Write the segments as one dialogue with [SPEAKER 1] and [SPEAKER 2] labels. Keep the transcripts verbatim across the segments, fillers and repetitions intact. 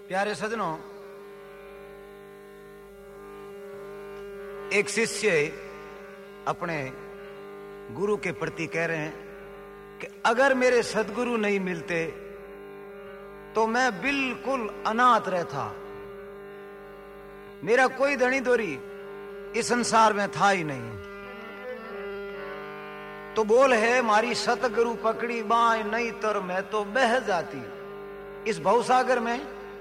[SPEAKER 1] प्यारे सजनों, एक शिष्य अपने गुरु के प्रति कह रहे हैं कि अगर मेरे सदगुरु नहीं मिलते तो मैं बिल्कुल अनाथ रहता, मेरा कोई धनी दोरी इस संसार में था ही नहीं। तो बोल है मारी सतगुरु पकड़ी बाएं नहीं तर मैं तो बह जाती, इस भवसागर में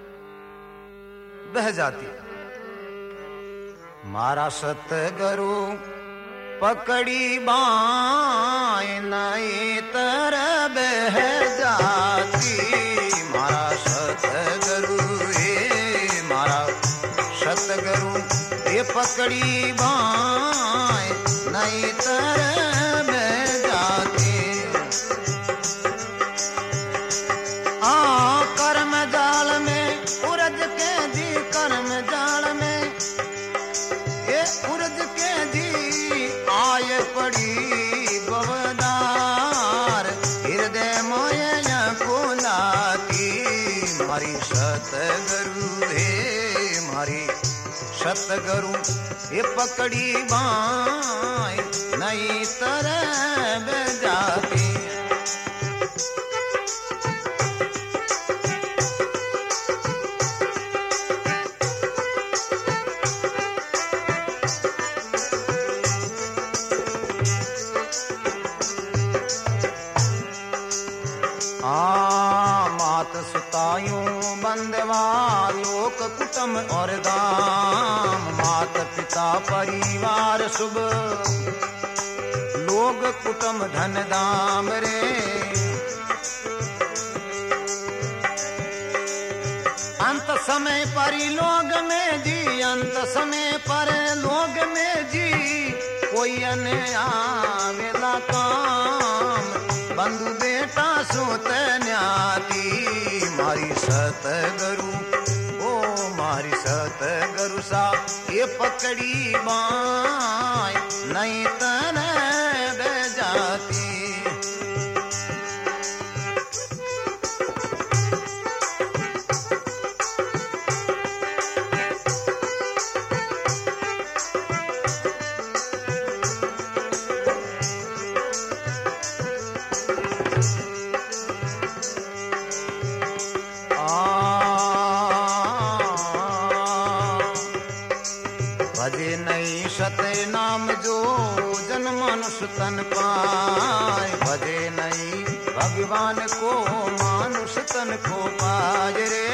[SPEAKER 1] बह जाती। मारा सतगुरु पकड़ी बाएं नहीं तर बह जाती, मारा सतगुरु हे मारा सतगुरु ये पकड़ी बाएं नहीं तर बह जाती। आ कर्म जाल में उरज के दी, कर्म जाल में ये उरज के दी आय पड़ी बवदार, हृदय मोया कोलाती। मारी सतगुरु हे मारी सतगुरु ये पकड़ी बाएं नहीं तर बह जाती। आ मात सुतायूं बंदवा लोक कुटुम और दाम, मात पिता परिवार शुभ लोग कुटुम धन दाम रे। अंत समय पर लोग में जी, अंत समय पर लोग में जी कोई अन्य आवेला काम, बंधु बेटा सोत न्याती। मारी सतगुरु ओ मारी सतगुरु सा ये पकड़ी बाएं नहीं तर बह जाती। भजे नहीं सत्य नाम जो जन मनुष्य तन पाए, भजे नहीं भगवान को मानुष तन को पाए रे।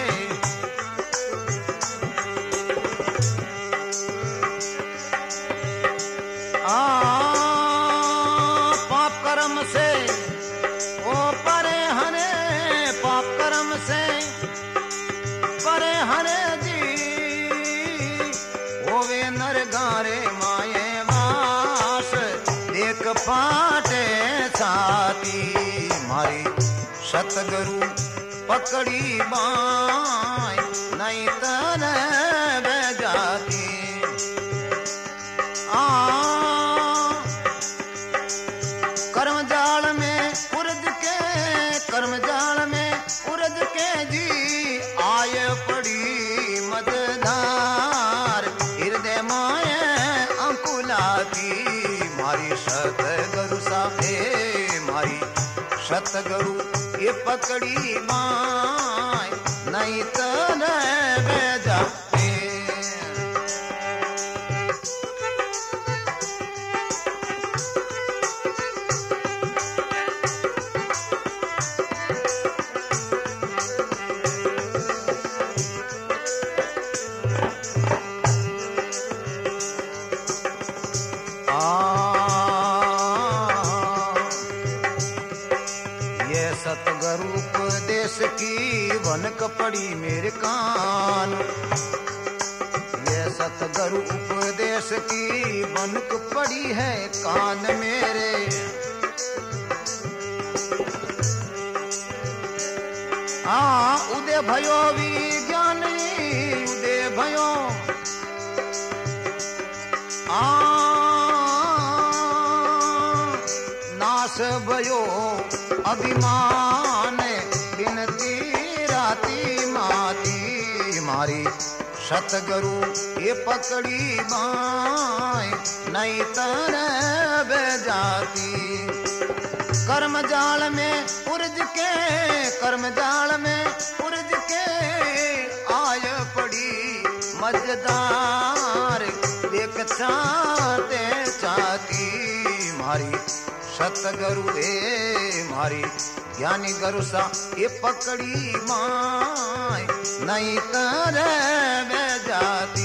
[SPEAKER 1] आ पाप कर्म से ओ परे हरे, पाप कर्म से परे हरे जी होवे नर गारे माये वास, एक पाटे छाती। मारी सतगुरु पकड़ी बाएं नहीं तर बह जाती। आ कर्म जाल में उरज के, कर्म जाल में उरज के जी आय पड़ी मदधार, हृदय माए अंकुलाती। मारी सतगुरु साहे मारी सतगुरु ये पकड़ी बाएं नहीं तर बह जाती। सतगुरु उपदेश की वनक पड़ी मेरे कान, ये सतगुरु उपदेश की वनक पड़ी है कान मेरे। आ उदय भयो विज्ञानी उदय भयो, आ नाश भयो अभिमान बिनती राती माती। मारी सतगुरु ये पकड़ी बाय नहीं तरह जाती। कर्म जाल में उलझ के कर्म जाल में उलझ के आय पड़ी मजेदार देख चाहते चाहती मारी सतगुरु ए मारी ज्ञानी गुरु सा ये पकड़ी माय नहीं तरह जाती।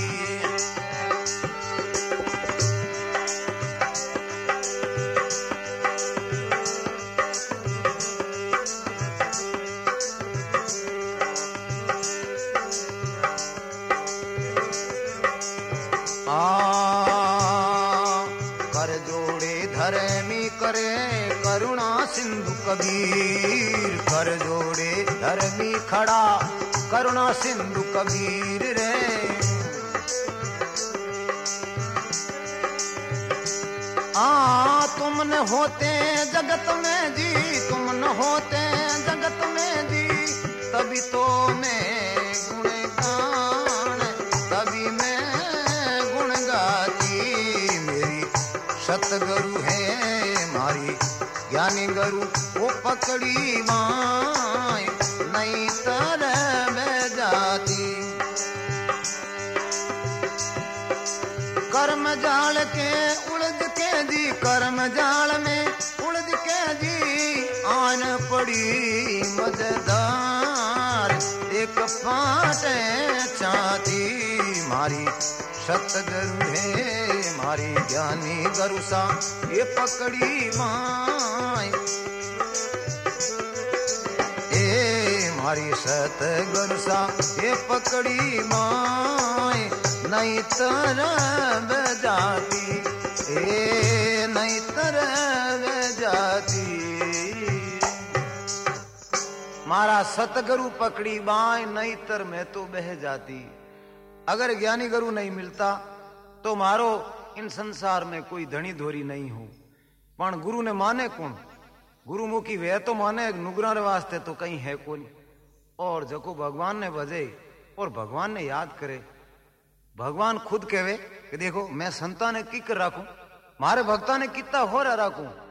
[SPEAKER 1] कर जोड़े धर्मी करे करुणा सिंधु कबीर। कर जोड़े धर्मी खड़ा करुणा सिंधु कबीर रे। आ तुम न होते जगत में जी तुम न होते जगत में जी तभी तो मैं गुणगान तभी मैं गुण गाती। मेरी सतगुरु है मारी ज्ञानी गुरु वो पकड़ी माय नहीं तरह में जाती। कर्म जाल के उलझ के जी कर्म जाल में उलझ के जी आन पड़ी मजेदार एक पाटे चाहती। मारी सतगुरु है मारी ज्ञानी गुरु सा ये पकड़ी माय ए मारी सतगुरु सा ये पकड़ी माय नहीं तरह जाती ए नहीं तरह जाती। मारा सतगुरु पकड़ी बाय नहीं तर मैं तो बह जाती। अगर ज्ञानी गुरु नहीं मिलता तो मारो इन संसार में कोई धनी धोरी नहीं हो। पण गुरु ने माने कौन गुरुमुखी वे तो माने नुगरा वास्ते तो कहीं है कौन। और जको भगवान ने भजे और भगवान ने याद करे भगवान खुद कहे कि देखो मैं संता ने की कर राखू मारे भक्ता ने कितना हो रहा राखू